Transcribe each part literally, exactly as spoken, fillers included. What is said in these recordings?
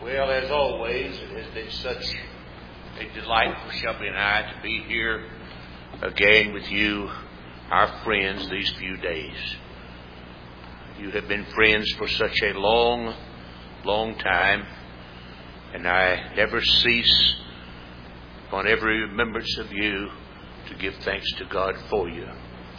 Well, as always, it has been such a delight for Shelby and I to be here again with you, our friends, these few days. You have been friends for such a long, long time, and I never cease, upon every remembrance of you, to give thanks to God for you.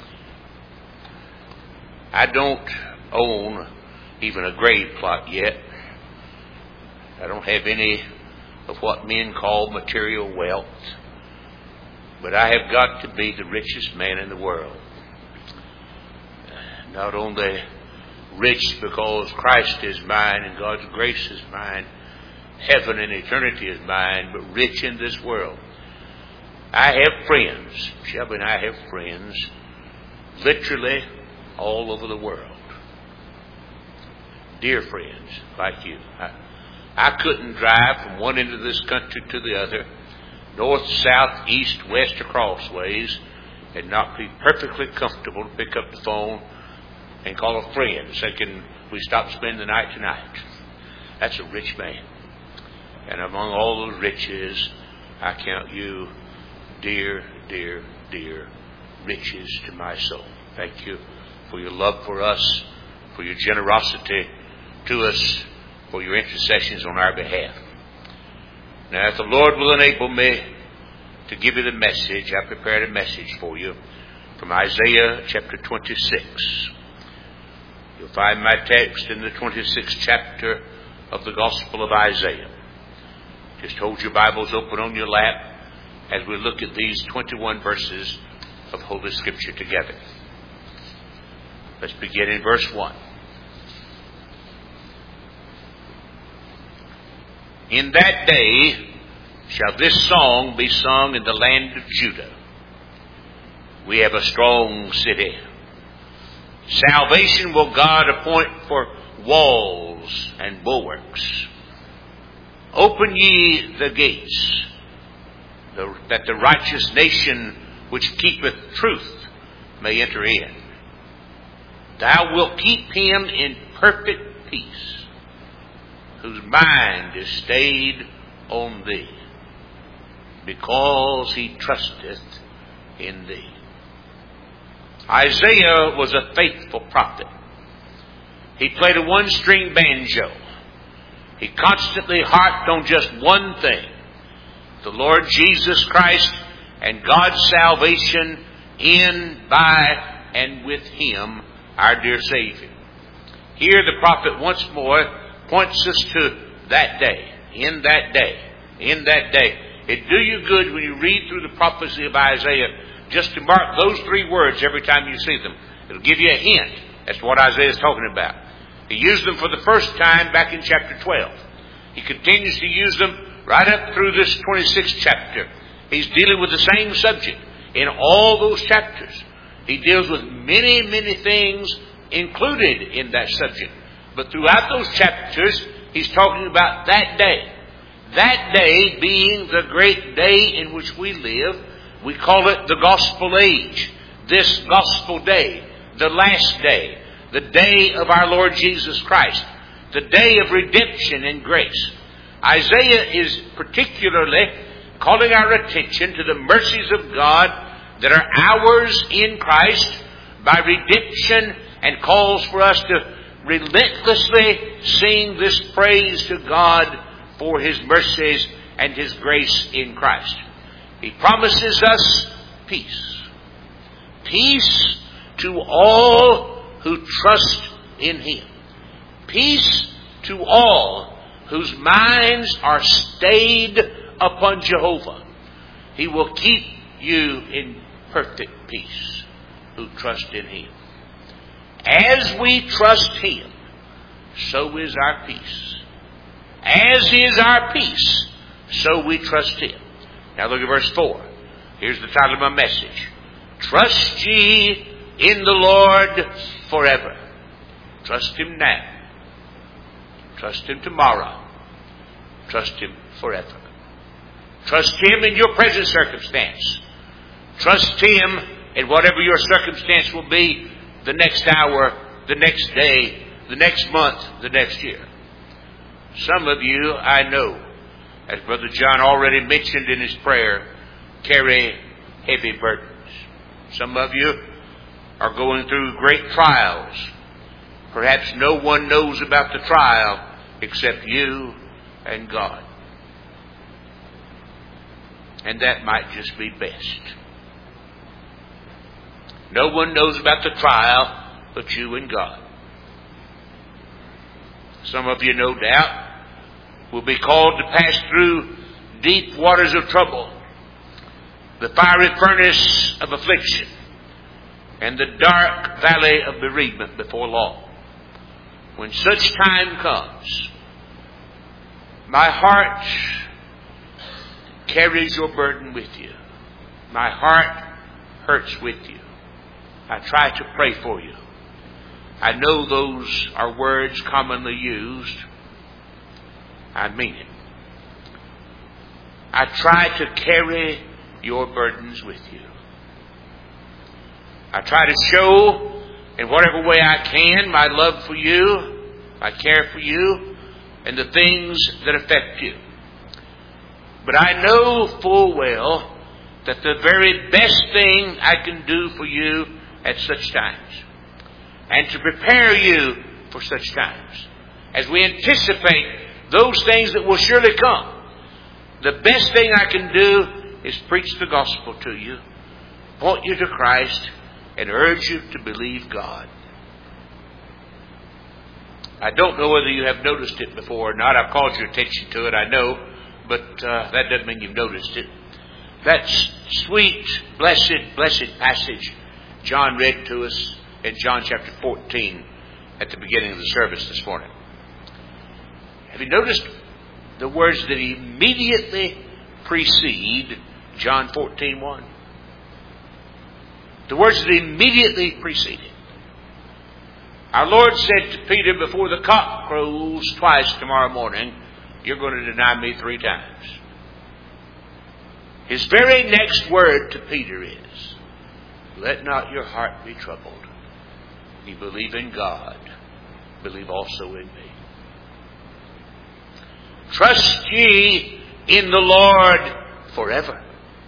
I don't own even a grave plot yet. I don't have any of what men call material wealth, but I have got to be the richest man in the world. Not only rich because Christ is mine and God's grace is mine, heaven and eternity is mine, but rich in this world. I have friends, Shelby and I have friends, literally all over the world. Dear friends like you. I, I couldn't drive from one end of this country to the other, north, south, east, west, or crossways, and not be perfectly comfortable to pick up the phone and call a friend and say, can we stop spending the night tonight? That's a rich man. And among all the riches, I count you dear, dear, dear riches to my soul. Thank you for your love for us, for your generosity to us, for your intercessions on our behalf. Now, if the Lord will enable me to give you the message, I prepared a message for you from Isaiah chapter twenty-six. You'll find my text in the twenty-sixth chapter of the Gospel of Isaiah. Just hold your Bibles open on your lap as we look at these twenty-one verses of Holy Scripture together. Let's begin in verse one. In that day shall this song be sung in the land of Judah. We have a strong city. Salvation will God appoint for walls and bulwarks. Open ye the gates, the, that the righteous nation which keepeth truth may enter in. Thou wilt keep him in perfect peace, whose mind is stayed on thee, because he trusteth in thee. Isaiah was a faithful prophet. He played a one-string banjo. He constantly harped on just one thing: the Lord Jesus Christ and God's salvation in, by, and with Him, our dear Savior. Here the prophet once more points us to that day, in that day, in that day. It do you good when you read through the prophecy of Isaiah just to mark those three words every time you see them. It'll give you a hint as to what Isaiah is talking about. He used them for the first time back in chapter twelve. He continues to use them right up through this twenty-sixth chapter. He's dealing with the same subject in all those chapters. He deals with many, many things included in that subject. But throughout those chapters, he's talking about that day. That day being the great day in which we live. We call it the gospel age. This gospel day. The last day. The day of our Lord Jesus Christ. The day of redemption and grace. Isaiah is particularly calling our attention to the mercies of God that are ours in Christ by redemption, and calls for us to relentlessly sing this praise to God for His mercies and His grace in Christ. He promises us peace. Peace to all who trust in Him. Peace to all whose minds are stayed upon Jehovah. He will keep you in perfect peace who trust in Him. As we trust Him, so is our peace. As is our peace, so we trust Him. Now look at verse four. Here's the title of my message. Trust ye in the Lord forever. Trust Him now. Trust Him tomorrow. Trust Him forever. Trust Him in your present circumstance. Trust Him in whatever your circumstance will be the next hour, the next day, the next month, the next year. Some of you, I know, as Brother John already mentioned in his prayer, carry heavy burdens. Some of you are going through great trials. Perhaps no one knows about the trial except you and God. And that might just be best. No one knows about the trial but you and God. Some of you, no doubt, will be called to pass through deep waters of trouble, the fiery furnace of affliction, and the dark valley of bereavement before long. When such time comes, my heart carries your burden with you. My heart hurts with you. I try to pray for you. I know those are words commonly used. I mean it. I try to carry your burdens with you. I try to show in whatever way I can my love for you, my care for you, and the things that affect you. But I know full well that the very best thing I can do for you at such times, and to prepare you for such times, as we anticipate those things that will surely come, the best thing I can do is preach the gospel to you, point you to Christ, and urge you to believe God. I don't know whether you have noticed it before or not. I've called your attention to it, I know, but uh, that doesn't mean you've noticed it. That sweet, blessed, blessed passage John read to us in John chapter fourteen at the beginning of the service this morning. Have you noticed the words that immediately precede John fourteen one? The words that immediately precede it. Our Lord said to Peter, before the cock crows twice tomorrow morning, you're going to deny me three times. His very next word to Peter is, let not your heart be troubled. You believe in God, believe also in me. Trust ye in the Lord forever.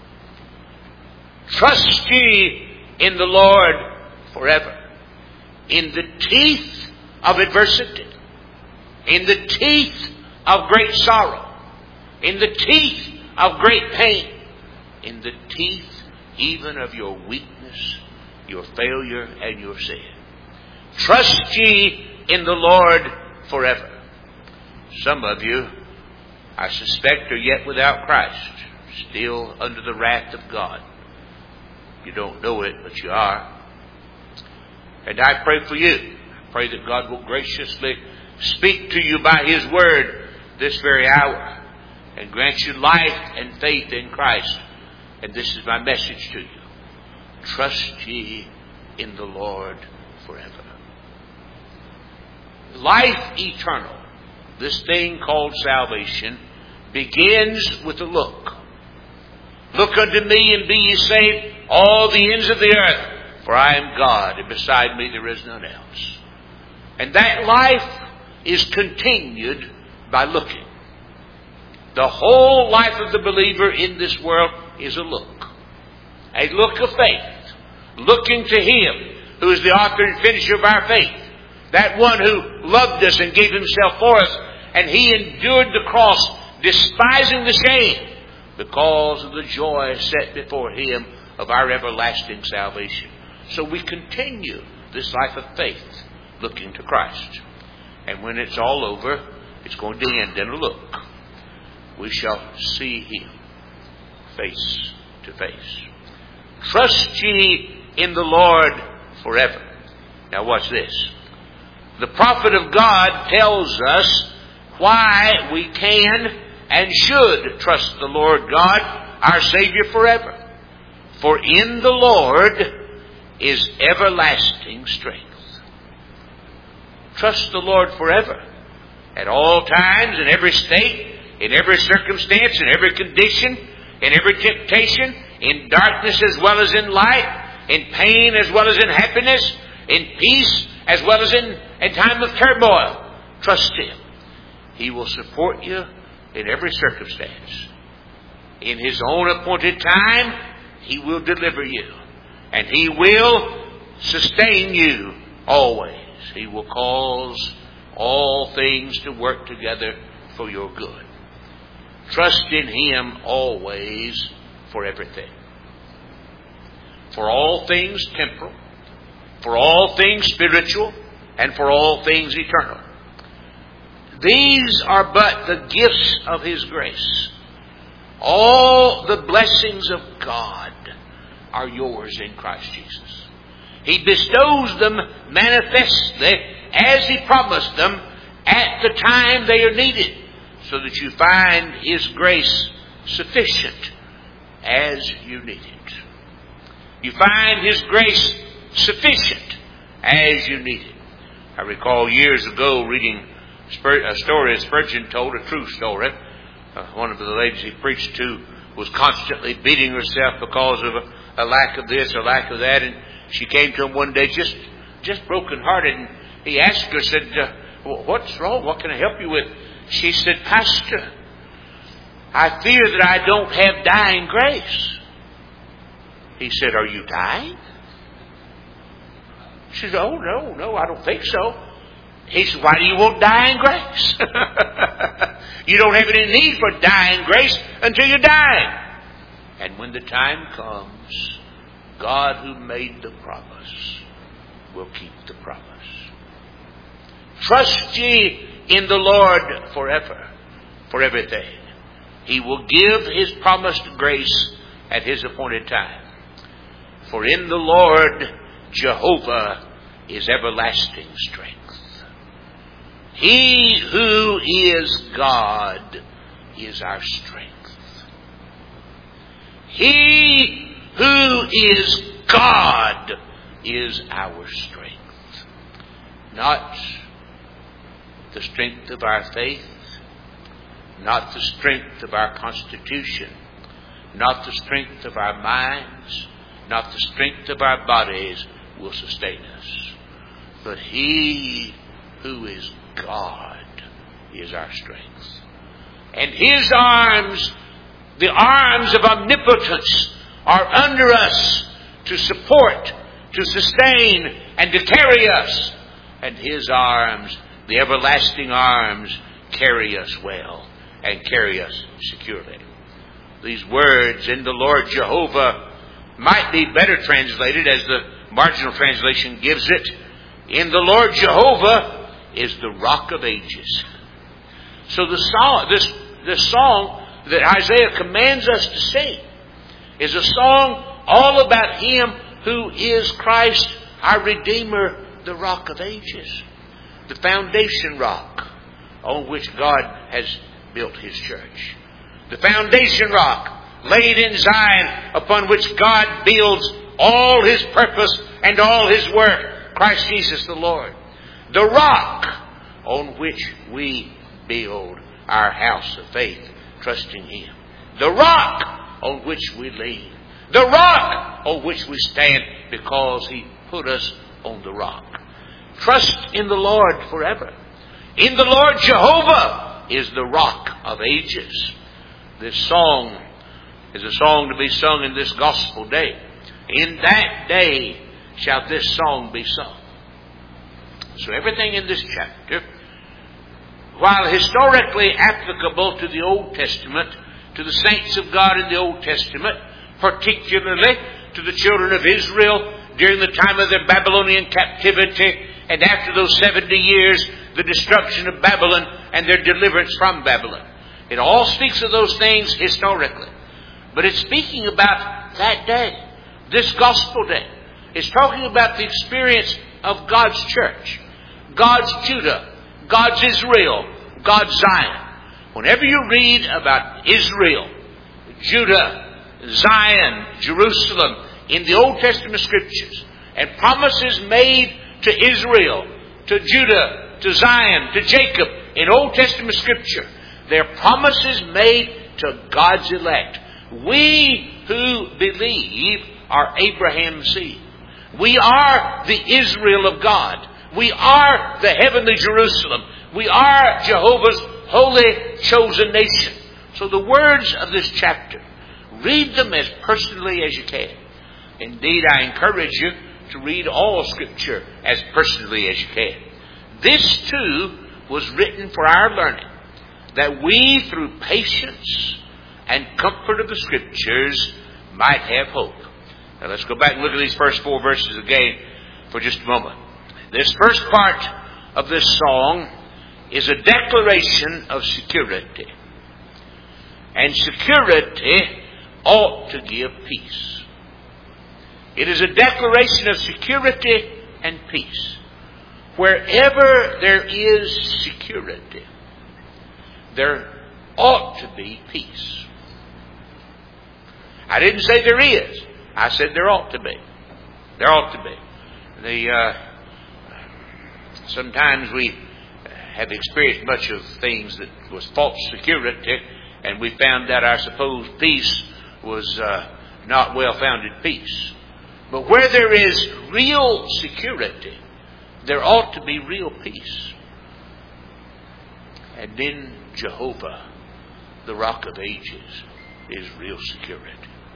Trust ye in the Lord forever. In the teeth of adversity, in the teeth of great sorrow, in the teeth of great pain, in the teeth even of your weakness, your failure, and your sin. Trust ye in the Lord forever. Some of you, I suspect, are yet without Christ, still under the wrath of God. You don't know it, but you are. And I pray for you. I pray that God will graciously speak to you by His Word this very hour and grant you life and faith in Christ. And this is my message to you. Trust ye in the Lord forever. Life eternal, this thing called salvation, begins with a look. Look unto me and be ye saved, all the ends of the earth. For I am God, and beside me there is none else. And that life is continued by looking. The whole life of the believer in this world is a look. A look of faith. Looking to Him who is the author and finisher of our faith. That one who loved us and gave Himself for us. And He endured the cross, despising the shame, because of the joy set before Him of our everlasting salvation. So we continue this life of faith, looking to Christ. And when it's all over, it's going to end in a look. We shall see Him face to face. Trust ye in the Lord forever. Now watch this. The prophet of God tells us why we can and should trust the Lord God, our Savior, forever. For in the Lord is everlasting strength. Trust the Lord forever. At all times, in every state, in every circumstance, in every condition, in every temptation, in darkness as well as in light, in pain as well as in happiness, in peace as well as in a time of turmoil. Trust Him. He will support you in every circumstance. In His own appointed time, He will deliver you. And He will sustain you always. He will cause all things to work together for your good. Trust in Him always for everything. For all things temporal, for all things spiritual, and for all things eternal. These are but the gifts of His grace. All the blessings of God are yours in Christ Jesus. He bestows them manifestly as He promised them at the time they are needed, so that you find His grace sufficient as you need it. You find His grace sufficient as you need it. I recall years ago reading a story Spurgeon told, a true story. Uh, one of the ladies he preached to was constantly beating herself because of a, a lack of this or lack of that, and she came to him one day just just broken-hearted, and he asked her, said, uh, well, what's wrong? What can I help you with? She said, Pastor, I fear that I don't have dying grace. He said, are you dying? She said, oh, no, no, I don't think so. He said, why do you want dying grace? You don't have any need for dying grace until you're dying. And when the time comes, God who made the promise will keep the promise. Trust ye in the Lord forever, for everything. He will give His promised grace at His appointed time. For in the Lord Jehovah is everlasting strength. He who is God is our strength. He who is God is our strength. Not the strength of our faith, not the strength of our constitution, not the strength of our minds, not the strength of our bodies will sustain us. But He who is God is our strength. And His arms, the arms of omnipotence, are under us to support, to sustain, and to carry us. And His arms, the everlasting arms, carry us well and carry us securely. These words, in the Lord Jehovah, might be better translated as the marginal translation gives it. In the Lord Jehovah is the rock of ages. So the song, this, this song that Isaiah commands us to sing is a song all about Him who is Christ, our Redeemer, the rock of ages. The foundation rock on which God has built His church. The foundation rock laid in Zion upon which God builds all His purpose and all His work. Christ Jesus the Lord. The rock on which we build our house of faith, trusting Him. The rock on which we lean. The rock on which we stand because He put us on the rock. Trust in the Lord forever. In the Lord Jehovah is the rock of ages. This song is a song to be sung in this gospel day. In that day shall this song be sung. So everything in this chapter, while historically applicable to the Old Testament, to the saints of God in the Old Testament, particularly to the children of Israel during the time of their Babylonian captivity, and after those seventy years, the destruction of Babylon and their deliverance from Babylon. It all speaks of those things historically. But it's speaking about that day, this gospel day. It's talking about the experience of God's church, God's Judah, God's Israel, God's Zion. Whenever you read about Israel, Judah, Zion, Jerusalem in the Old Testament Scriptures, and promises made to Israel, to Judah, to Zion, to Jacob in Old Testament Scripture, they're promises made to God's elect. We who believe are Abraham's seed. We are the Israel of God. We are the heavenly Jerusalem. We are Jehovah's holy chosen nation. So the words of this chapter, read them as personally as you can. Indeed, I encourage you to read all Scripture as personally as you can. This too was written for our learning, that we through patience and comfort of the Scriptures might have hope. Now let's go back and look at these first four verses again for just a moment. This first part of this song is a declaration of security. And security ought to give peace. It is a declaration of security and peace. Wherever there is security, there ought to be peace. I didn't say there is. I said there ought to be. There ought to be. The, uh, sometimes we have experienced much of things that was false security, and we found that our supposed peace was uh, not well-founded peace. But where there is real security, there ought to be real peace. And in Jehovah, the Rock of Ages, is real security.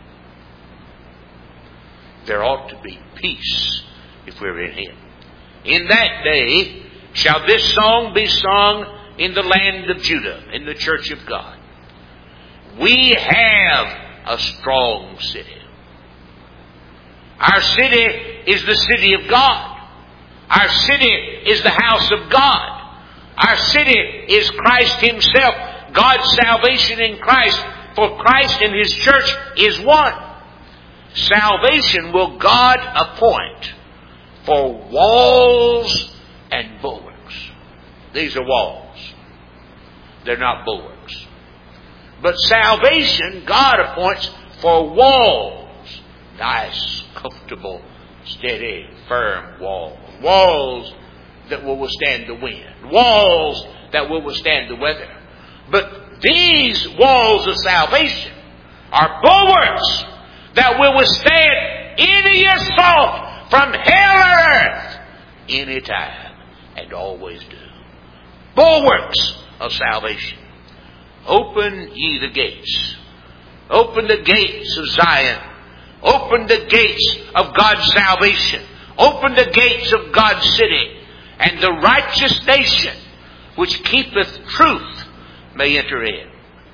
There ought to be peace if we're in Him. In that day shall this song be sung in the land of Judah, in the church of God. We have a strong city. Our city is the city of God. Our city is the house of God. Our city is Christ Himself. God's salvation in Christ. For Christ and His church is one. Salvation will God appoint for walls and bulwarks. These are walls. They're not bulwarks. But salvation God appoints for walls. Nice, comfortable, steady, firm walls. Walls that will withstand the wind. Walls that will withstand the weather. But these walls of salvation are bulwarks that will withstand any assault from hell or earth any time and always do. Bulwarks of salvation. Open ye the gates. Open the gates of Zion. Open the gates of God's salvation. Open the gates of God's city. And the righteous nation which keepeth truth may enter in.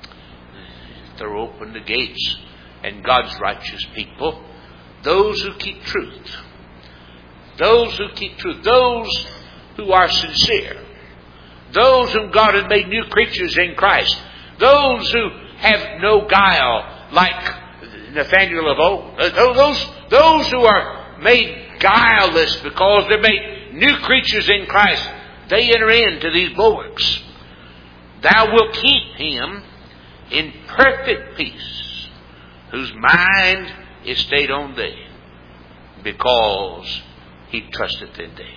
Throw open the gates, and God's righteous people, those who keep truth, those who keep truth, those who are sincere, those whom God has made new creatures in Christ, those who have no guile like Nathaniel of old, those, those who are made guileless because they're made new creatures in Christ, they enter into these bulwarks. Thou wilt keep him in perfect peace, whose mind is stayed on thee, because he trusteth in thee.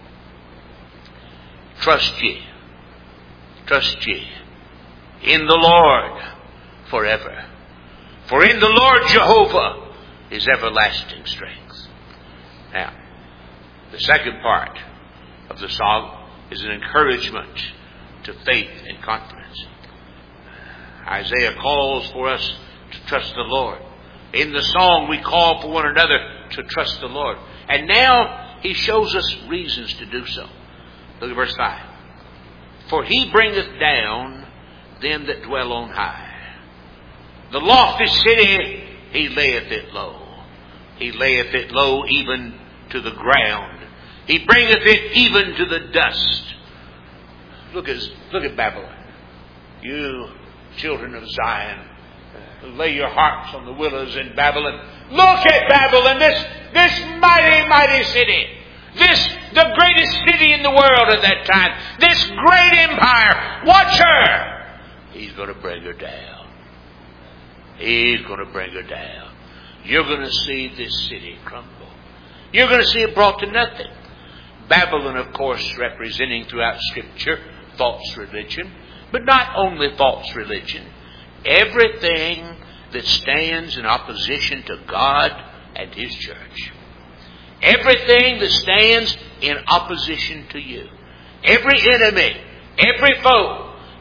Trust ye, trust ye in the Lord forever. For in the Lord Jehovah is everlasting strength. Now, the second part of the song is an encouragement to faith and confidence. Isaiah calls for us to trust the Lord. In the song we call for one another to trust the Lord. And now he shows us reasons to do so. Look at verse five. For he bringeth down them that dwell on high. The lofty city, he layeth it low. He layeth it low even to the ground. He bringeth it even to the dust. Look at, look at Babylon. You children of Zion, lay your hearts on the willows in Babylon. Look at Babylon, this, this mighty, mighty city. This, the greatest city in the world at that time. This great empire. Watch her. He's going to bring her down. He's going to bring her down. You're going to see this city crumble. You're going to see it brought to nothing. Babylon, of course, representing throughout Scripture false religion, but not only false religion. Everything that stands in opposition to God and His church. Everything that stands in opposition to you. Every enemy, every foe,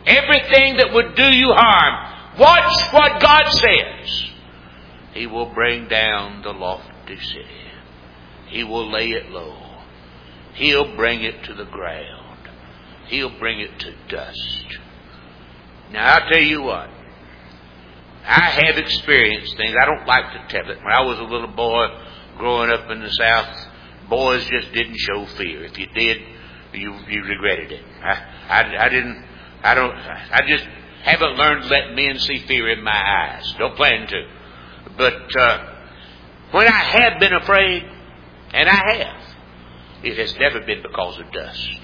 everything that would do you harm. Watch what God says. He will bring down the lofty city. He will lay it low. He'll bring it to the ground. He'll bring it to dust. Now, I'll tell you what. I have experienced things. I don't like to tell it. When I was a little boy growing up in the South, boys just didn't show fear. If you did, you you regretted it. I, I, I didn't. I don't. I just haven't learned to let men see fear in my eyes. Don't plan to. But uh, when I have been afraid, and I have, it has never been because of dust.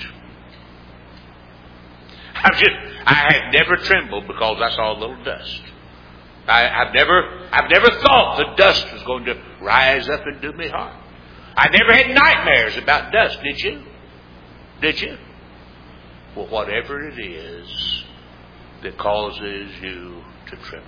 I've just. I have never trembled because I saw a little dust. I, I've never. I've never thought the dust was going to rise up and do me harm. I never had nightmares about dust, did you? Did you? Well, whatever it is that causes you to tremble,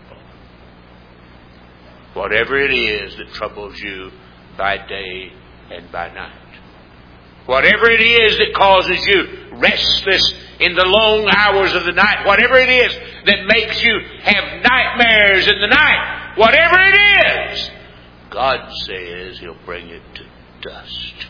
whatever it is that troubles you by day and by night, whatever it is that causes you restless in the long hours of the night, whatever it is that makes you have nightmares in the night, whatever it is, God says He'll bring it to dust.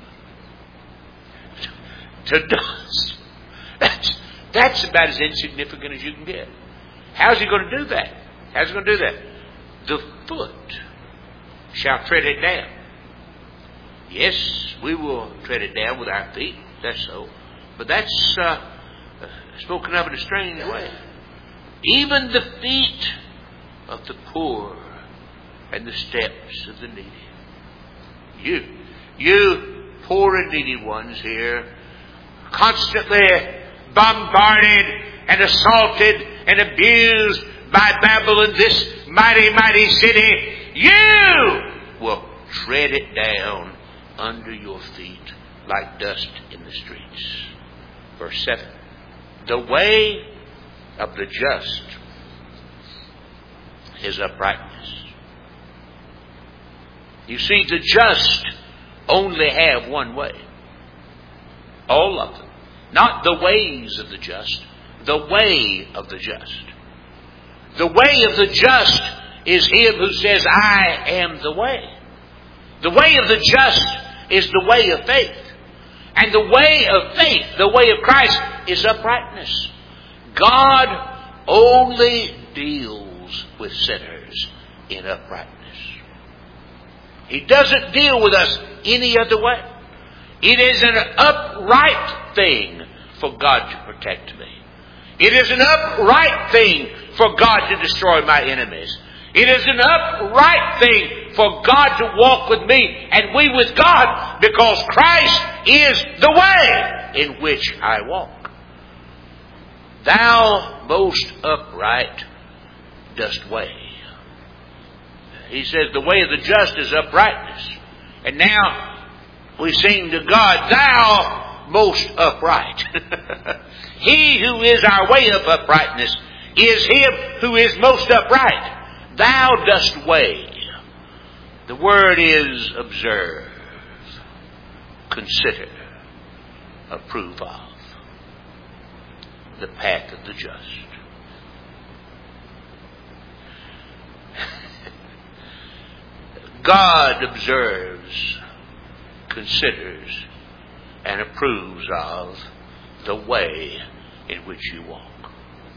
To dust. That's, that's about as insignificant as you can get. How's He going to do that? How's He going to do that? The foot shall tread it down. Yes, we will tread it down with our feet. That's so. But that's uh, spoken of in a strange way. Even the feet of the poor and the steps of the needy. You, you poor and needy ones here, constantly bombarded and assaulted and abused by Babylon, this mighty, mighty city, you will tread it down under your feet like dust in the streets. Verse seven. The way of the just is uprightness. You see, the just only have one way. All of them. Not the ways of the just. The way of the just. The way of the just is Him who says, I am the way. The way of the just is the way of faith. And the way of faith, the way of Christ, is uprightness. God only deals with sinners in uprightness. He doesn't deal with us any other way. It is an upright thing for God to protect me. It is an upright thing for God to destroy my enemies. It is an upright thing for God to walk with me and we with God, because Christ is the way in which I walk. Thou most upright dost weigh. He says the way of the just is uprightness. And now we sing to God, Thou most upright. He who is our way of uprightness is Him who is most upright. Thou dost weigh. The word is observe, consider, approve of the path of the just. God observes, considers, and approves of the way in which you walk.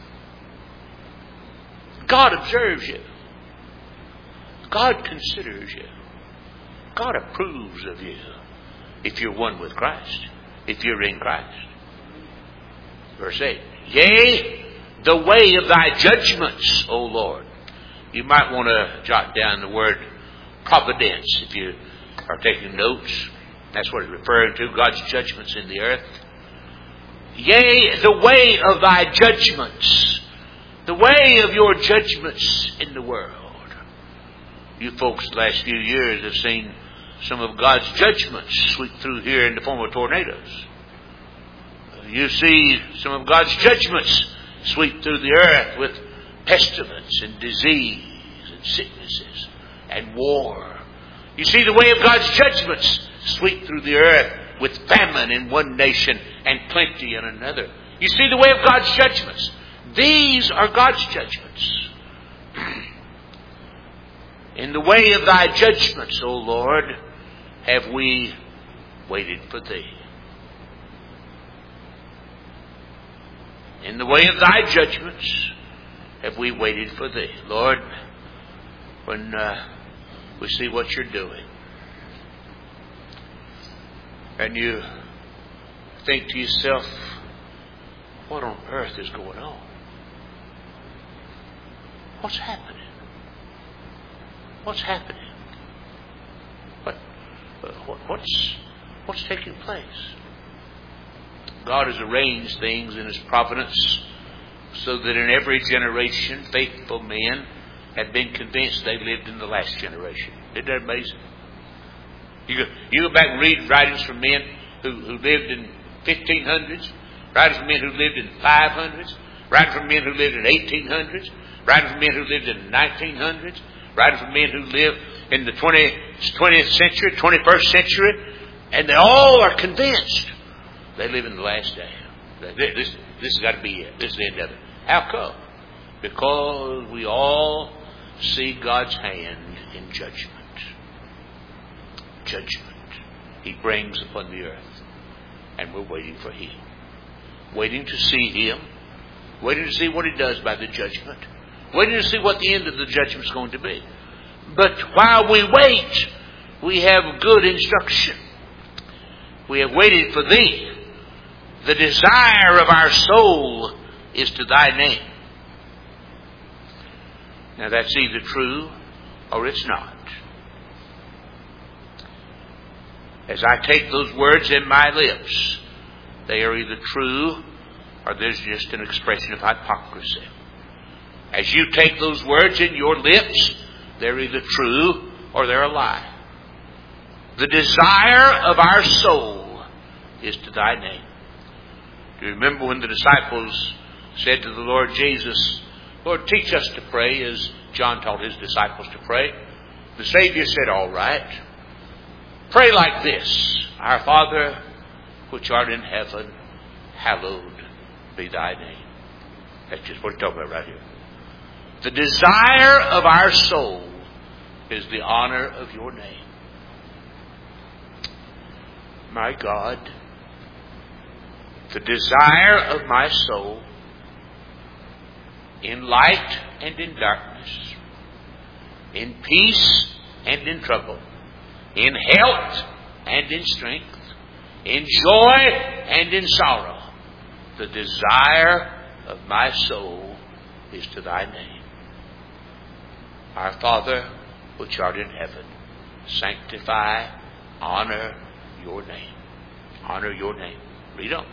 God observes you. God considers you. God approves of you if you're one with Christ, if you're in Christ. Verse eight. Yea, the way of thy judgments, O Lord. You might want to jot down the word providence if you are taking notes. That's what it's referring to, God's judgments in the earth. Yea, the way of thy judgments. The way of your judgments in the world. You folks the last few years have seen some of God's judgments sweep through here in the form of tornadoes. You see some of God's judgments sweep through the earth with pestilence and disease and sicknesses and war. You see the way of God's judgments sweep through the earth with famine in one nation and plenty in another. You see the way of God's judgments. These are God's judgments. In the way of thy judgments, O Lord, have we waited for thee. In the way of thy judgments have we waited for thee. Lord, when uh, we see what you're doing, and you think to yourself, what on earth is going on? What's happening? What's happening? What, what what's what's taking place? God has arranged things in His providence so that in every generation faithful men had been convinced they lived in the last generation. Isn't that amazing? You go, you go back and read writings from men who, who lived in fifteen hundreds, writings from men who lived in five hundreds, writings from men who lived in eighteen hundreds, writings from men who lived in nineteen hundreds, writings from men who lived in the twentieth century, twenty-first century, and they all are convinced they live in the last day. This, this has got to be it. This is the end of it. How come? Because we all see God's hand in judgment. Judgment He brings upon the earth. And we're waiting for Him. Waiting to see Him. Waiting to see what He does by the judgment. Waiting to see what the end of the judgment is going to be. But while we wait, we have good instruction. We have waited for Thee. The desire of our soul is to Thy name. Now that's either true or it's not. As I take those words in my lips, they are either true or there's just an expression of hypocrisy. As you take those words in your lips, they're either true or they're a lie. The desire of our soul is to Thy name. Do you remember when the disciples said to the Lord Jesus, Lord, teach us to pray as John taught his disciples to pray? The Savior said, all right. Pray like this. Our Father, which art in heaven, hallowed be Thy name. That's just what he's talking about right here. The desire of our soul is the honor of Your name. My God, the desire of my soul in light and in darkness, in peace and in trouble, in health and in strength, in joy and in sorrow, the desire of my soul is to Thy name. Our Father, which art in heaven, sanctify, honor Your name. Honor Your name. Read on.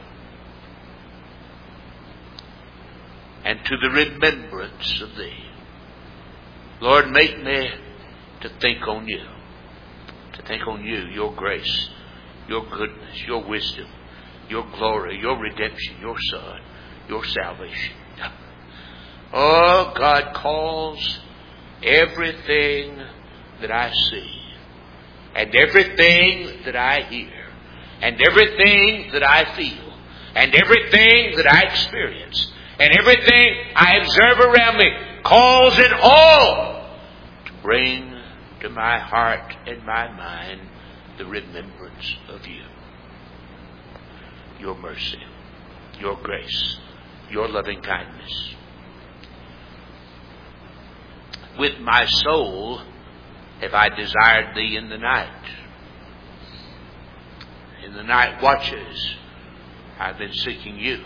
And to the remembrance of Thee. Lord, make me to think on You. To think on You, Your grace, Your goodness, Your wisdom, Your glory, Your redemption, Your Son, Your salvation. Oh, God calls everything that I see, and everything that I hear, and everything that I feel, and everything that I experience, and everything I observe around me, calls it all to bring to my heart and my mind the remembrance of You. Your mercy, Your grace, Your loving kindness. With my soul have I desired Thee in the night. In the night watches I've been seeking You.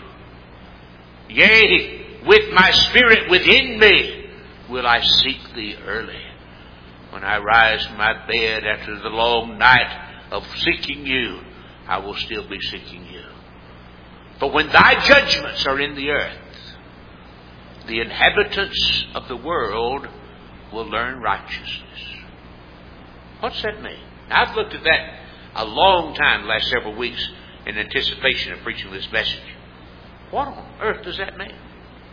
Yea, with my spirit within me will I seek Thee early. When I rise from my bed after the long night of seeking You, I will still be seeking You. But when Thy judgments are in the earth, the inhabitants of the world will learn righteousness. What's that mean? Now, I've looked at that a long time, the last several weeks, in anticipation of preaching this message. What on earth does that mean?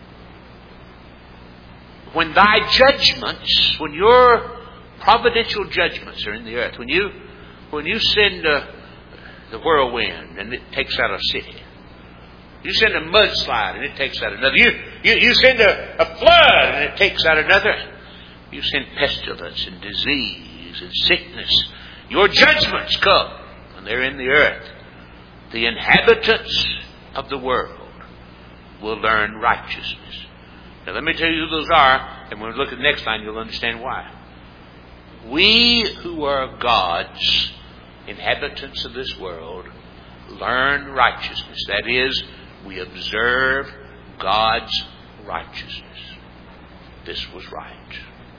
When Thy judgments, when Your providential judgments are in the earth, when you when you send uh, the whirlwind and it takes out a city, You send a mudslide and it takes out another. You, you, you send a, a flood and it takes out another. You send pestilence and disease and sickness. Your judgments come when they're in the earth. The inhabitants of the world will learn righteousness. Now let me tell you who those are, and when we look at the next line, you'll understand why. We who are God's inhabitants of this world learn righteousness. That is, we observe God's righteousness. This was right.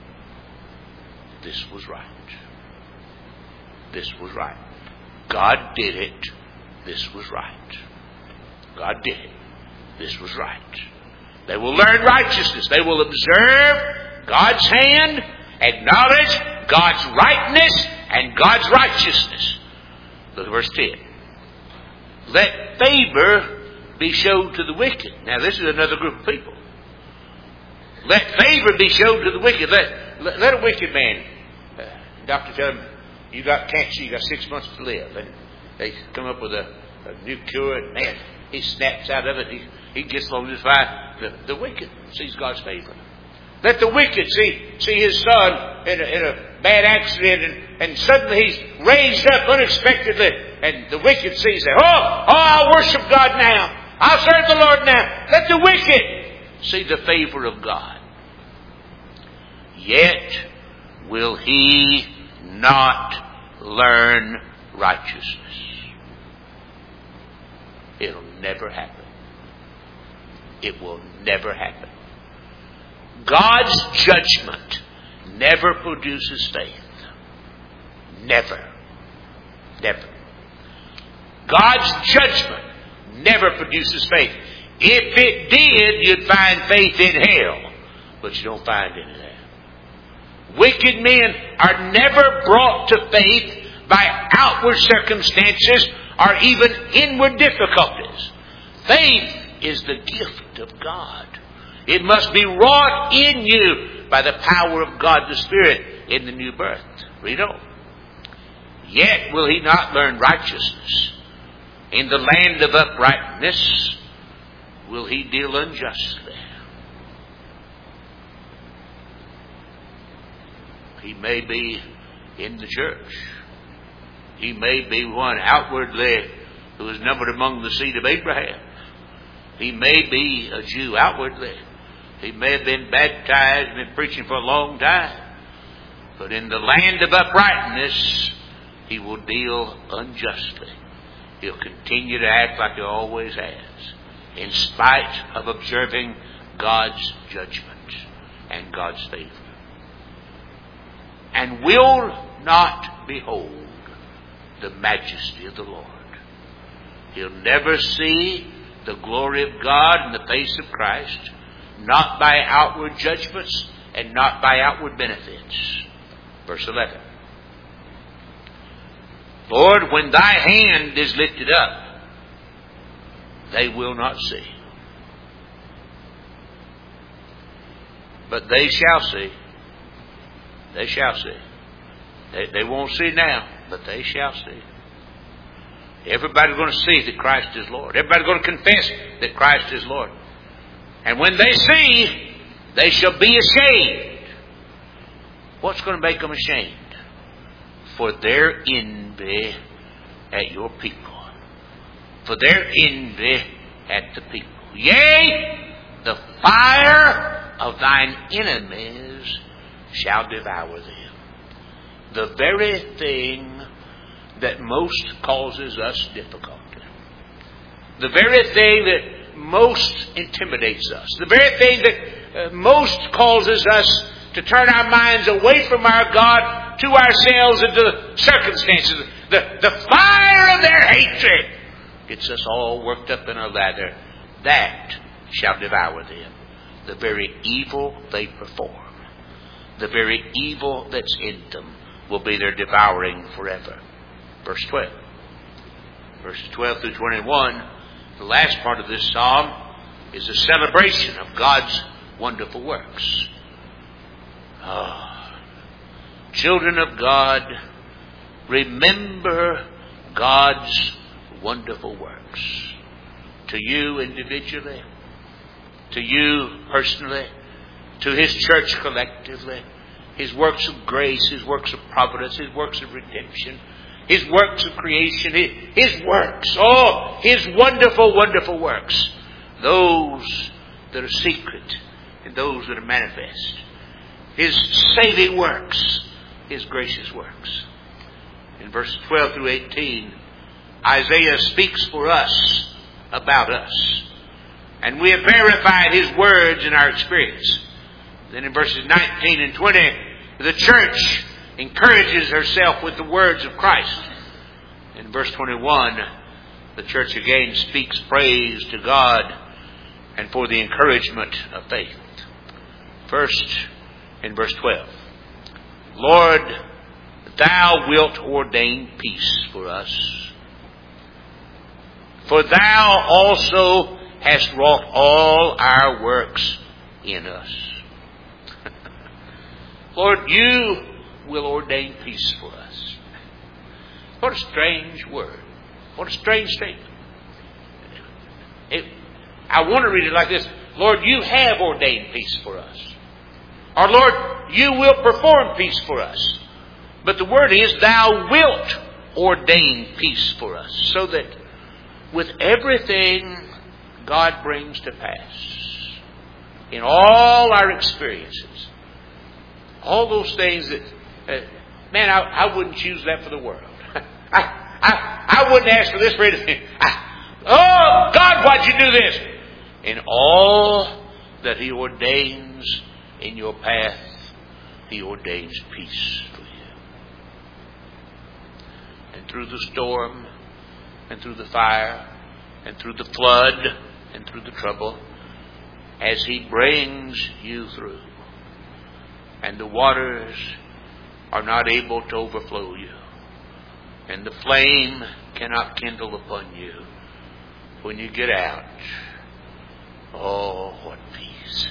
This was right. This was right. God did it. This was right. God did it. This was right. They will learn righteousness. They will observe God's hand, acknowledge God's rightness and God's righteousness. Look at verse ten. Let favor be showed to the wicked. Now this is another group of people. Let favor be showed to the wicked. Let, let, let a wicked man, uh, doctor tell him, you got cancer, you got six months to live. And they come up with a, a new cure, and man, he snaps out of it. He, he gets along just fine. The, the wicked sees God's favor. Let the wicked see see his son in a, in a bad accident, and, and suddenly he's raised up unexpectedly, and the wicked sees that. Oh, oh, I'll worship God now. I'll serve the Lord now. Let the wicked see the favor of God. Yet will he not learn righteousness. It'll never happen. It will never happen. God's judgment never produces faith. Never. Never. God's judgment never produces faith. If it did, you'd find faith in hell. But you don't find any of that. Wicked men are never brought to faith by outward circumstances or even inward difficulties. Faith is the gift of God. It must be wrought in you by the power of God the Spirit in the new birth. Read on. Yet will he not learn righteousness. In the land of uprightness will he deal unjustly. He may be in the church. He may be one outwardly who is numbered among the seed of Abraham. He may be a Jew outwardly. He may have been baptized and been preaching for a long time. But in the land of uprightness, he will deal unjustly. He'll continue to act like he always has, in spite of observing God's judgment and God's favor. And will not behold the majesty of the Lord. He'll never see the glory of God in the face of Christ, not by outward judgments and not by outward benefits. Verse eleven. Lord, when thy hand is lifted up, they will not see. But they shall see. They shall see. They, they won't see now, but they shall see. Everybody's going to see that Christ is Lord. Everybody's going to confess that Christ is Lord. And when they see, they shall be ashamed. What's going to make them ashamed? For their envy at your people. For their envy at the people. Yea, the fire of thine enemies shall devour them. The very thing that most causes us difficulty. The very thing that most intimidates us. The very thing that uh, most causes us to turn our minds away from our God to ourselves and to the circumstances. The, the fire of their hatred gets us all worked up in a lather. That shall devour them. The very evil they perform. The very evil that's in them will be their devouring forever. Verse twelve. Verses twelve through twenty-one, the last part of this psalm is a celebration of God's wonderful works. Oh, children of God, remember God's wonderful works. to you individually, to you personally, to His church collectively, His works of grace, His works of providence, His works of redemption, His works of creation, His, His works, oh, His wonderful, wonderful works. Those that are secret and those that are manifest. His saving works, His gracious works. In verses twelve through eighteen, Isaiah speaks for us about us. And we have verified his words in our experience. Then in verses nineteen and twenty, the church encourages herself with the words of Christ. In verse twenty-one, the church again speaks praise to God and for the encouragement of faith. First, in verse twelve, Lord, Thou wilt ordain peace for us. For Thou also hast wrought all our works in us. Lord, You will ordain peace for us. What a strange word. What a strange statement. It, I want to read it like this. Lord, You have ordained peace for us. Or Lord, You will perform peace for us. But the word is, Thou wilt ordain peace for us. So that with everything God brings to pass, in all our experiences, all those things that, uh, man, I, I wouldn't choose that for the world. I, I, I wouldn't ask for this for anything. I, oh, God, why'd You do this? In all that He ordains in your path, He ordains peace for you. And through the storm, and through the fire, and through the flood, and through the trouble, as He brings you through, and the waters are not able to overflow you, and the flame cannot kindle upon you, when you get out, oh, what peace.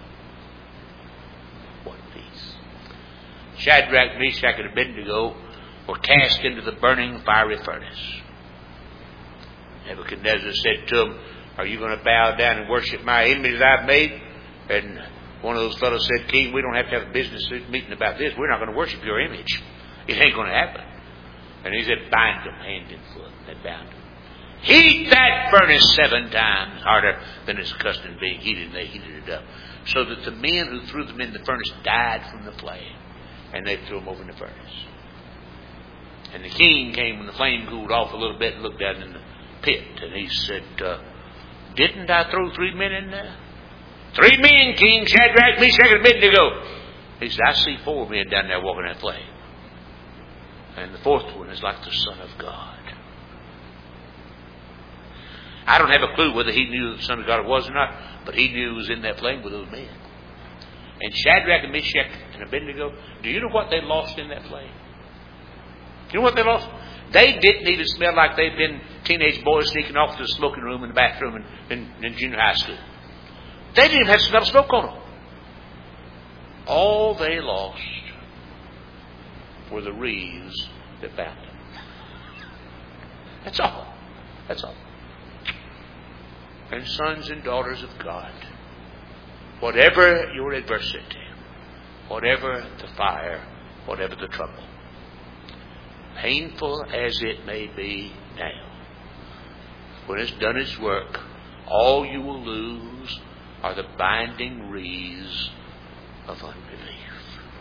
What peace. Shadrach, Meshach, and Abednego were cast into the burning fiery furnace. Nebuchadnezzar said to them, are you going to bow down and worship my image that I've made? And one of those fellows said, King, we don't have to have a business meeting about this. We're not going to worship your image. It ain't going to happen. And he said, bind them hand and foot. They bound them. Heat that furnace seven times harder than it's accustomed being heated. And they heated it up. So that the men who threw them in the furnace died from the flame. And they threw them over in the furnace. And the king came when the flame cooled off a little bit and looked down in the pit. And he said, uh, didn't I throw three men in there? Three men, King, Shadrach, Meshach, and Abednego. He said, I see four men down there walking in that flame. And the fourth one is like the Son of God. I don't have a clue whether he knew the Son of God was or not, but he knew he was in that flame with those men. And Shadrach and Meshach and Abednego, do you know what they lost in that flame? You know what they lost? They didn't even smell like they'd been teenage boys sneaking off to the smoking room in the bathroom in, in, in junior high school. They didn't even have to smell smoke on them. All they lost were the wreaths that bound them. That's all. That's all. And sons and daughters of God, whatever your adversity, whatever the fire, whatever the trouble, painful as it may be now, when it's done its work, all you will lose are the binding wreaths of unbelief.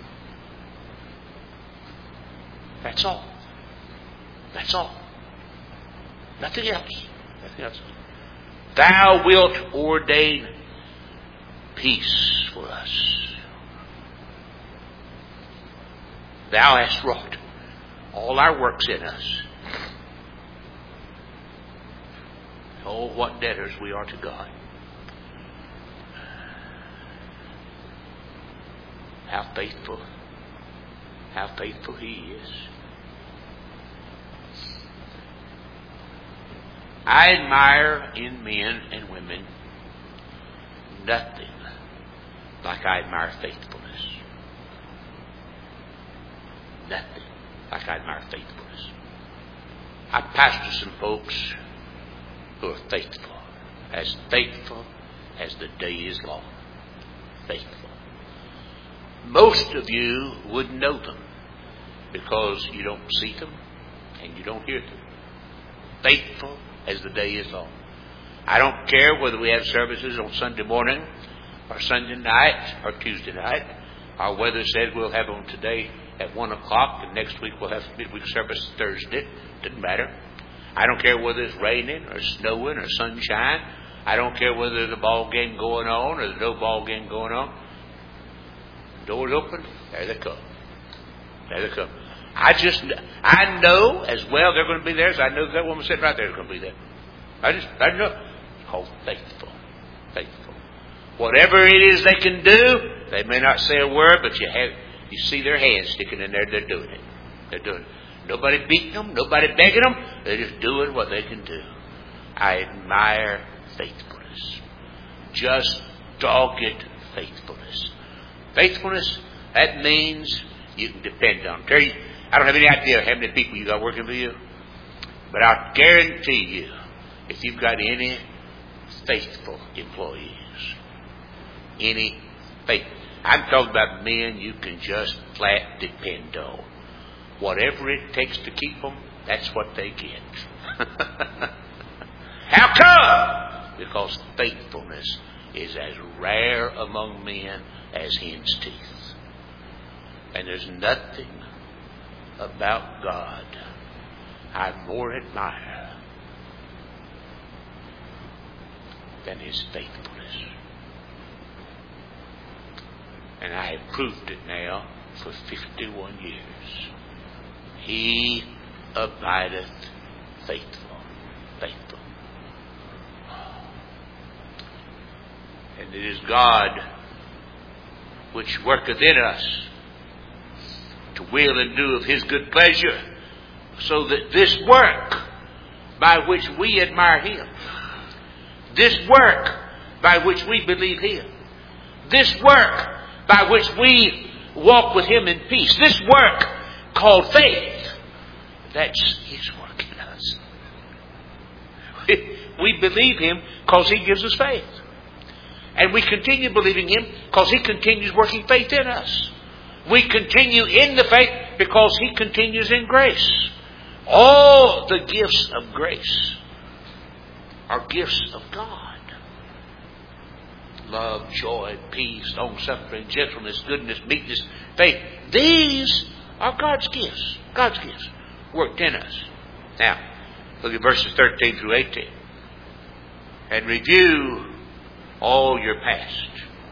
That's all. That's all. Nothing else. Nothing else. Thou wilt ordain peace for us. Thou hast wrought all our works in us. Oh, what debtors we are to God. How faithful, how faithful He is. I admire in men and women nothing like I admire faithfulness. Nothing like I admire faithfulness. I pastor some folks who are faithful. as faithful as the day is long. Faithful. Most of you wouldn't know them because you don't see them and you don't hear them. Faithful as the day is long. I don't care whether we have services on Sunday morning or Sunday night or Tuesday night. Our weather says we'll have them today at one o'clock and next week we'll have midweek service Thursday. Doesn't matter. I don't care whether it's raining or snowing or sunshine. I don't care whether there's a ball game going on or there's no ball game going on. Doors open, there they come. There they come. I just, I know as well they're going to be there as I know that woman sitting right there is going to be there. I just, I know. It's called faithful. Faithful. Whatever it is they can do, they may not say a word, but you have, you see their hands sticking in there, they're doing it. They're doing it. Nobody beating them, nobody begging them, they're just doing what they can do. I admire faithfulness. Just dogged faithfulness. Faithfulness, that means you can depend on them. You, I don't have any idea how many people you got working for you, but I guarantee you, if you've got any faithful employees, any faith, I'm talking about men you can just flat depend on. Whatever it takes to keep them, that's what they get. How come? Because faithfulness is as rare among men as hen's teeth. And there's nothing about God I more admire than His faithfulness. And I have proved it now for fifty-one years. He abideth faithful. Faithful. And it is God which worketh in us to will and do of His good pleasure, so that this work by which we admire Him, this work by which we believe Him, this work by which we walk with Him in peace, this work called faith, that's His work in us. We believe Him because He gives us faith. And we continue believing Him because He continues working faith in us. We continue in the faith because He continues in grace. All the gifts of grace are gifts of God. Love, joy, peace, long-suffering, gentleness, goodness, meekness, faith. These are God's gifts. God's gifts worked in us. Now, look at verses thirteen through eighteen. And review all your past.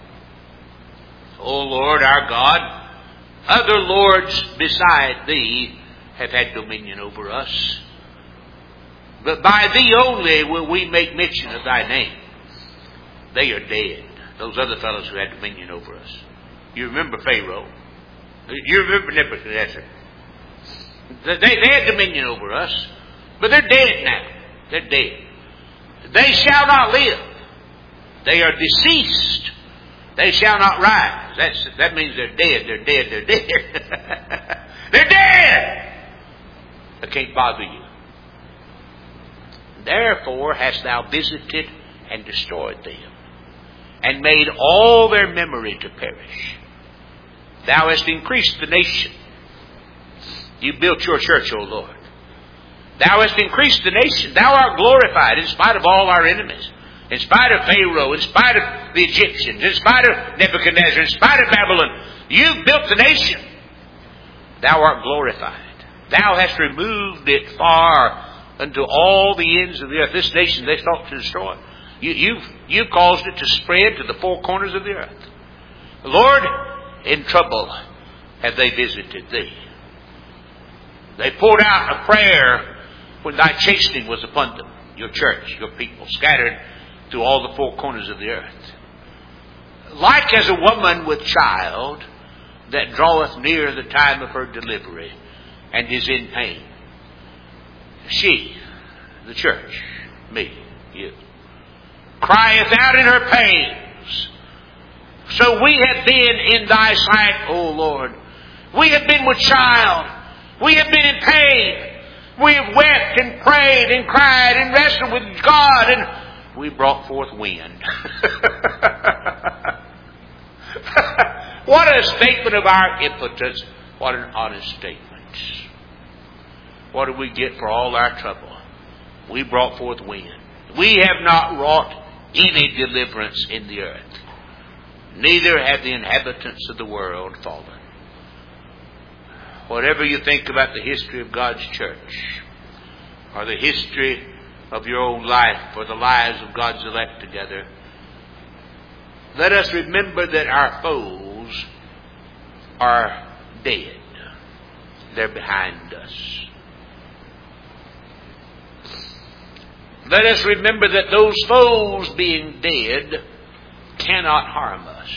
O Lord our God, other lords beside Thee have had dominion over us. But by Thee only will we make mention of Thy name. They are dead. Those other fellows who had dominion over us. You remember Pharaoh. You remember Nebuchadnezzar. They, they had dominion over us. But they're dead now. They're dead. They shall not live. They are deceased. They shall not rise. That's, that means they're dead. They're dead. They're dead. They're dead. They can't bother you. Therefore hast thou visited and destroyed them, and made all their memory to perish. Thou hast increased the nation. You built your church, O Lord. Thou hast increased the nation. Thou art glorified in spite of all our enemies. In spite of Pharaoh, in spite of the Egyptians, in spite of Nebuchadnezzar, in spite of Babylon, you built the nation. Thou art glorified. Thou hast removed it far unto all the ends of the earth. This nation they thought to destroy. You, you've, you've caused it to spread to the four corners of the earth. Lord, in trouble have they visited Thee. They poured out a prayer when Thy chastening was upon them, your church, your people, scattered to all the four corners of the earth. Like as a woman with child that draweth near the time of her delivery and is in pain. She, the church, me, you, crieth out in her pains. So we have been in Thy sight, O Lord. We have been with child. We have been in pain. We have wept and prayed and cried and wrestled with God, and we brought forth wind. What a statement of our impotence. What an honest statement. What did we get for all our trouble? We brought forth wind. We have not wrought any deliverance in the earth. Neither have the inhabitants of the world fallen. Whatever you think about the history of God's church, or the history of your own life, or the lives of God's elect together, let us remember that our foes are dead. They're behind us. Let us remember that those foes being dead cannot harm us.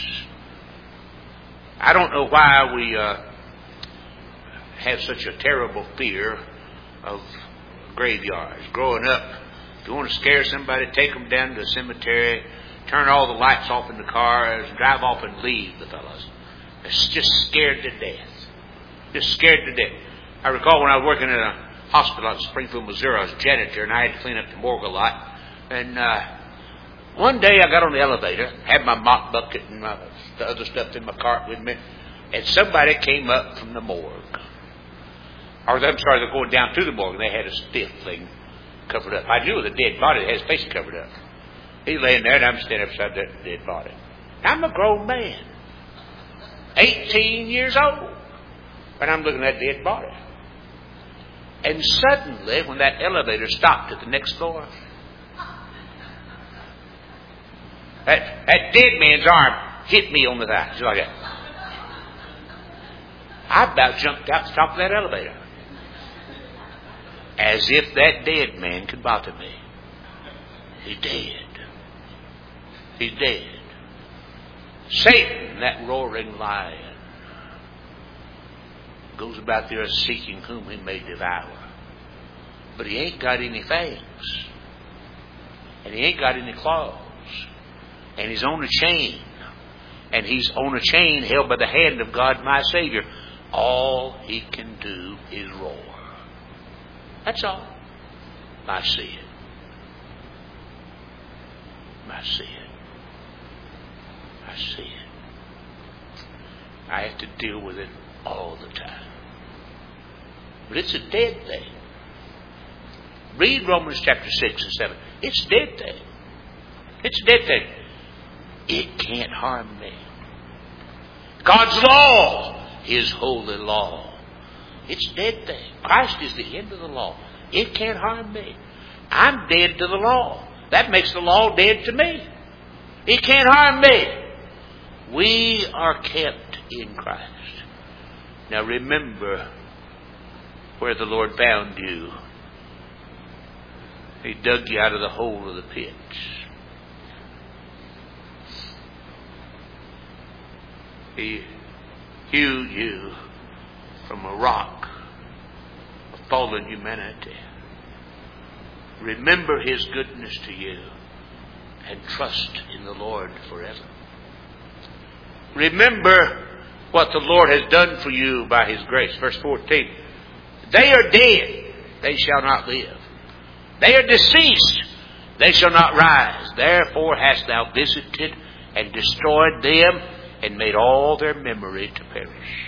I don't know why we uh, have such a terrible fear of graveyards. Growing up, if you want to scare somebody, take them down to the cemetery, turn all the lights off in the cars, drive off and leave the fellows. It's just scared to death. Just scared to death. I recall when I was working at a hospital in Springfield, Missouri, I was a janitor, and I had to clean up the morgue a lot. And uh, one day I got on the elevator, had my mop bucket and my, the other stuff in my cart with me, and somebody came up from the morgue. Or I'm sorry, they're going down to the morgue, and they had a stiff thing covered up. I knew it was a dead body that had his face covered up. He's laying there, and I'm standing beside that dead body. I'm a grown man, eighteen years old, and I'm looking at that dead body. And suddenly, when that elevator stopped at the next floor, that, that dead man's arm hit me on the thigh, just like that. I about jumped out the top of that elevator. As if that dead man could bother me. He's dead. He's dead. Satan, that roaring lion, goes about there seeking whom he may devour. But he ain't got any fangs. And he ain't got any claws. And he's on a chain. And he's on a chain held by the hand of God my Savior. All he can do is roar. That's all. I see it. I see it. I see it. I have to deal with it all the time. But it's a dead thing. Read Romans chapter six and seven. It's a dead thing. It's a dead thing. It can't harm me. God's law, His holy law. It's a dead thing. Christ is the end of the law. It can't harm me. I'm dead to the law. That makes the law dead to me. It can't harm me. We are kept in Christ. Now remember where the Lord found you. He dug you out of the hole of the pit. He hewed you from a rock of fallen humanity. Remember His goodness to you and trust in the Lord forever. Remember what the Lord has done for you by His grace. Verse fourteen. They are dead, they shall not live. They are deceased, they shall not rise. Therefore hast thou visited and destroyed them and made all their memory to perish.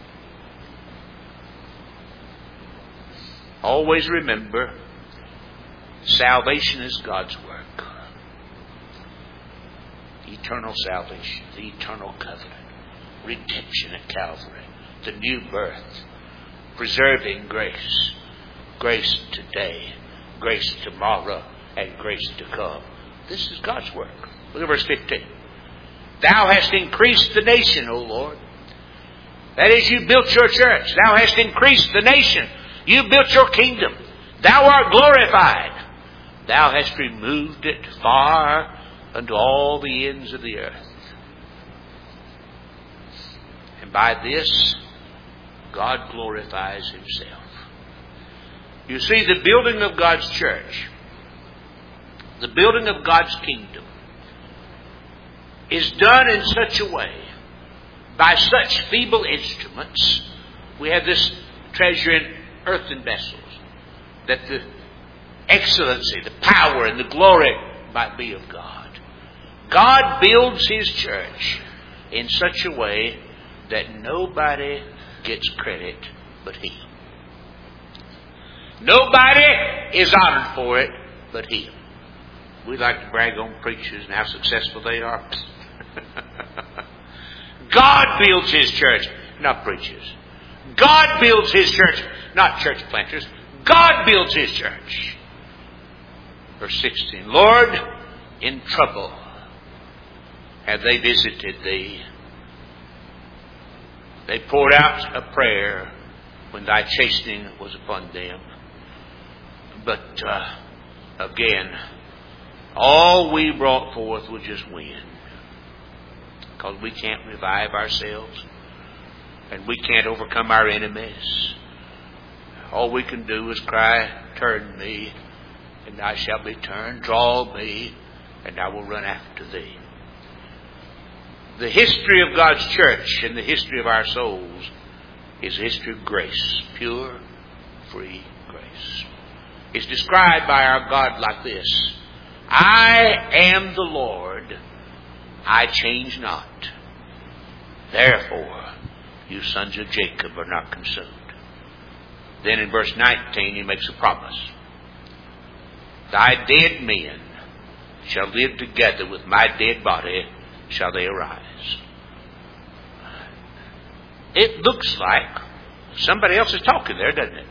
Always remember, salvation is God's work. Eternal salvation, the eternal covenant, redemption at Calvary, the new birth, preserving grace, grace today, grace tomorrow, and grace to come. This is God's work. Look at verse fifteen. Thou hast increased the nation, O Lord. That is, you built your church. Thou hast increased the nation. You built your kingdom. Thou art glorified. Thou hast removed it far unto all the ends of the earth. And by this, God glorifies Himself. You see, the building of God's church, the building of God's kingdom, is done in such a way, by such feeble instruments. We have this treasure in earthen vessels, that the excellency, the power, and the glory might be of God. God builds His church in such a way that nobody gets credit but Him. Nobody is honored for it but Him. We like to brag on preachers and how successful they are. God builds His church, not preachers. God builds His church, not church planters. God builds His church. Verse sixteen, Lord, in trouble have they visited Thee. They poured out a prayer when Thy chastening was upon them. But uh, again, all we brought forth was just wind. Because we can't revive ourselves. And we can't overcome our enemies. All we can do is cry, turn me, and I shall be turned. Draw me, and I will run after Thee. The history of God's church and the history of our souls is a history of grace. Pure, free grace. It's described by our God like this. I am the Lord, I change not. Therefore, you sons of Jacob are not consumed. Then in verse nineteen, He makes a promise. Thy dead men shall live together with my dead body, shall they arise. It looks like somebody else is talking there, doesn't it?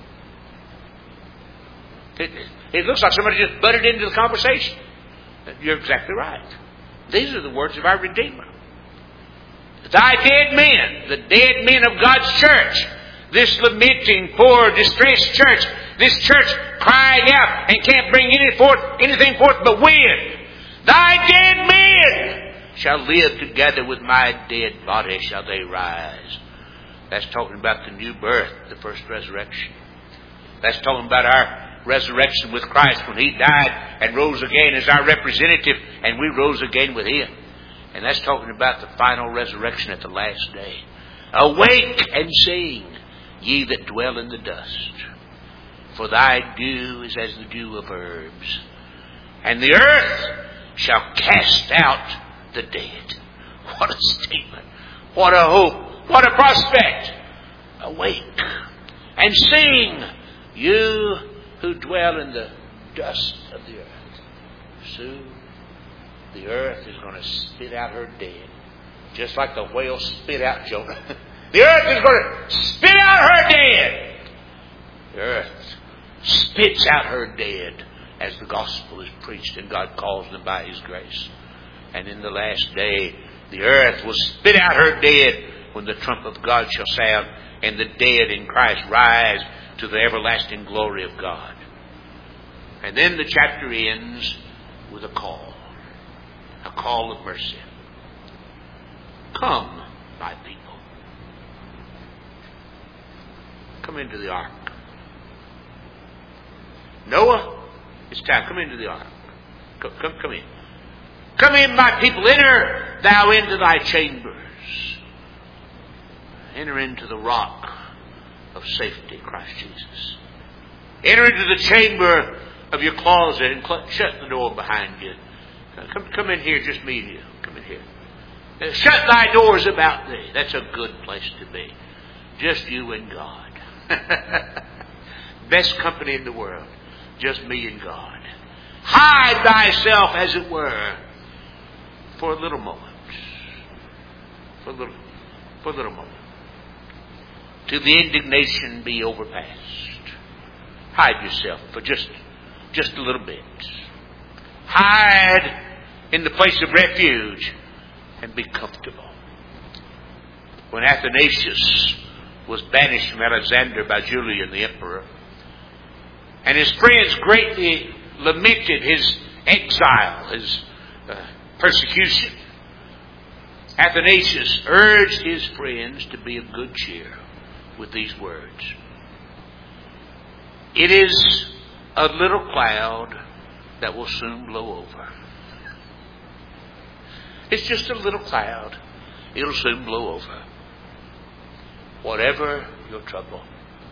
It, it looks like somebody just butted into the conversation. You're exactly right. These are the words of our Redeemer. Thy dead men, the dead men of God's church, this lamenting, poor, distressed church, this church crying out and can't bring any forth, anything forth but wind. Thy dead men shall live together with my dead body, shall they rise. That's talking about the new birth, the first resurrection. That's talking about our resurrection with Christ when He died and rose again as our representative, and we rose again with Him. And that's talking about the final resurrection at the last day. Awake and sing, ye that dwell in the dust. For thy dew is as the dew of herbs. And the earth shall cast out the dead. What a statement. What a hope. What a prospect. Awake and sing, you who dwell in the dust of the earth. Soon the earth is going to spit out her dead. Just like the whale spit out Jonah. The earth is going to spit out her dead. The earth spits out her dead as the gospel is preached and God calls them by His grace. And in the last day, the earth will spit out her dead when the trump of God shall sound and the dead in Christ rise to the everlasting glory of God. And then the chapter ends with a call. A call of mercy. Come, my people. Come into the ark. Noah, it's time. Come into the ark. Come, come, come in. Come in, my people. Enter thou into thy chambers. Enter into the rock of safety, Christ Jesus. Enter into the chamber of your closet and cl- shut the door behind you. Come, come in here, just me and you. Come in here. Uh, shut thy doors about thee. That's a good place to be. Just you and God. Best company in the world. Just me and God. Hide thyself, as it were, for a little moment. For a little, for a little moment. Till the indignation be overpassed. Hide yourself for just, just a little bit. Hide in the place of refuge and be comfortable. When Athanasius was banished from Alexander by Julian the emperor, and his friends greatly lamented his exile, his uh, persecution, Athanasius urged his friends to be of good cheer with these words. It is a little cloud that will soon blow over. It's just a little cloud. It'll soon blow over. Whatever your trouble,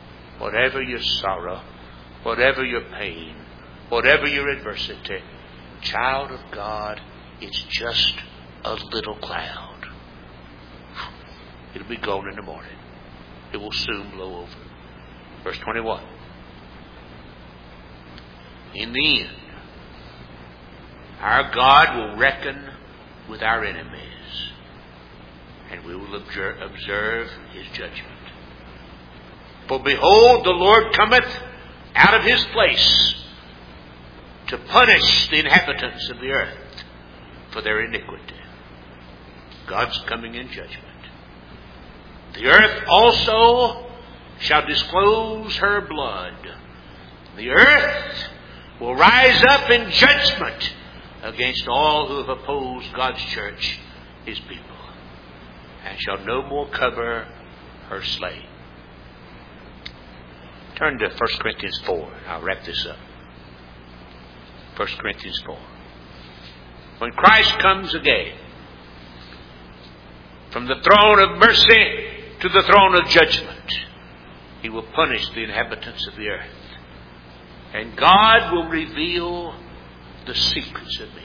whatever your sorrow, whatever your pain, whatever your adversity, child of God, it's just a little cloud. It'll be gone in the morning. It will soon blow over. Verse twenty-one. In the end, our God will reckon with our enemies, and we will observe His judgment. For behold, the Lord cometh out of His place to punish the inhabitants of the earth for their iniquity. God's coming in judgment. The earth also shall disclose her blood. The earth will rise up in judgment against all who have opposed God's church, His people, and shall no more cover her slain. Turn to First Corinthians four. I'll wrap this up. First Corinthians four. When Christ comes again, from the throne of mercy to the throne of judgment, He will punish the inhabitants of the earth. And God will reveal the secrets of men.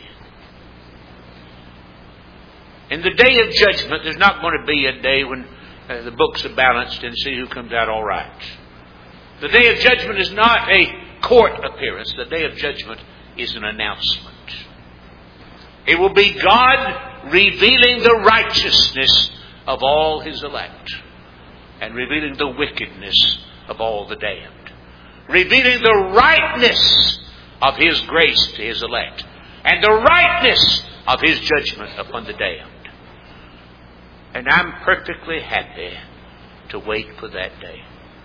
In the day of judgment, there's not going to be a day when uh, the books are balanced and see who comes out all right. The day of judgment is not a court appearance. The day of judgment is an announcement. It will be God revealing the righteousness of all His elect and revealing the wickedness of all the damned. Revealing the rightness of His grace to His elect and the rightness of His judgment upon the damned. And I'm perfectly happy to wait for that day.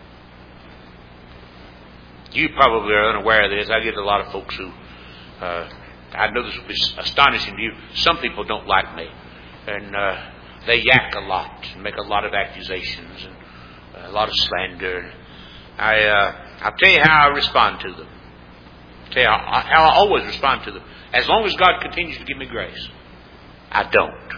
You probably are unaware of this. I get a lot of folks who, uh, I know this will be astonishing to you. Some people don't like me. And uh, they yak a lot and make a lot of accusations and a lot of slander. I, uh, I'll tell you how I respond to them. I'll tell you how, how I always respond to them. As long as God continues to give me grace, I don't.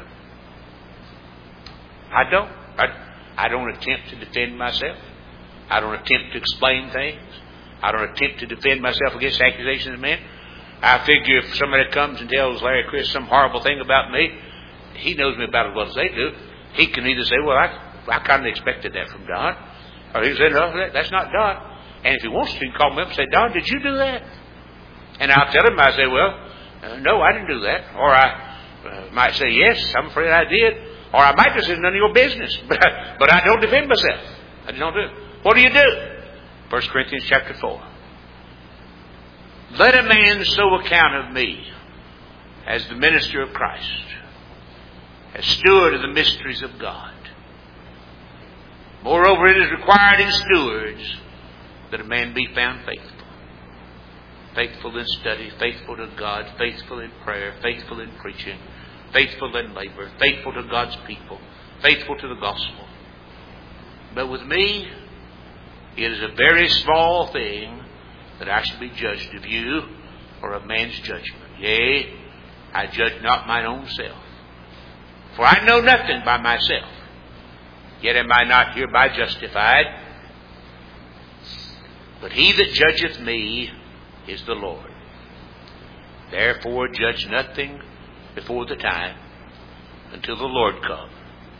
I don't. I, I don't attempt to defend myself. I don't attempt to explain things. I don't attempt to defend myself against accusations of men. I figure if somebody comes and tells Larry Chris some horrible thing about me, he knows me about as well as they do. He can either say, well, I, I kind of expected that from Don. Or he can say, no, that, that's not Don. And if he wants to, he can call me up and say, Don, did you do that? And I'll tell him, I say, well, uh, no, I didn't do that. Or I uh, might say, yes, I'm afraid I did. Or I might just say, none of your business. But I, but I don't defend myself. I don't do it. What do you do? First Corinthians chapter four. Let a man so account of me as the minister of Christ, as steward of the mysteries of God. Moreover, it is required in stewards that a man be found faithful. Faithful in study, faithful to God, faithful in prayer, faithful in preaching, faithful in labor, faithful to God's people, faithful to the gospel. But with me, it is a very small thing that I should be judged of you or of man's judgment. Yea, I judge not mine own self. For I know nothing by myself. Yet am I not hereby justified. But he that judgeth me is the Lord. Therefore judge nothing before the time until the Lord come,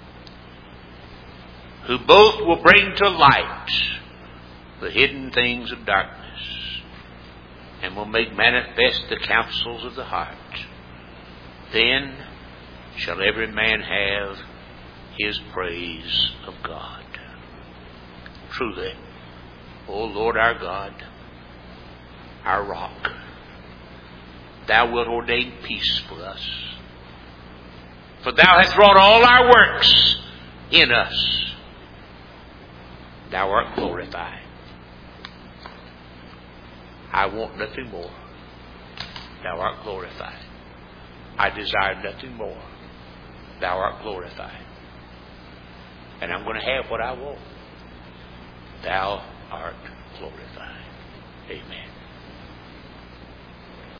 who both will bring to light the hidden things of darkness, and will make manifest the counsels of the heart. Then shall every man have his praise of God. Truly, O Lord our God, our rock, Thou wilt ordain peace for us. For Thou hast wrought all our works in us. Thou art glorified. I want nothing more. Thou art glorified. I desire nothing more. Thou art glorified. And I'm going to have what I want. Thou art glorified. Amen.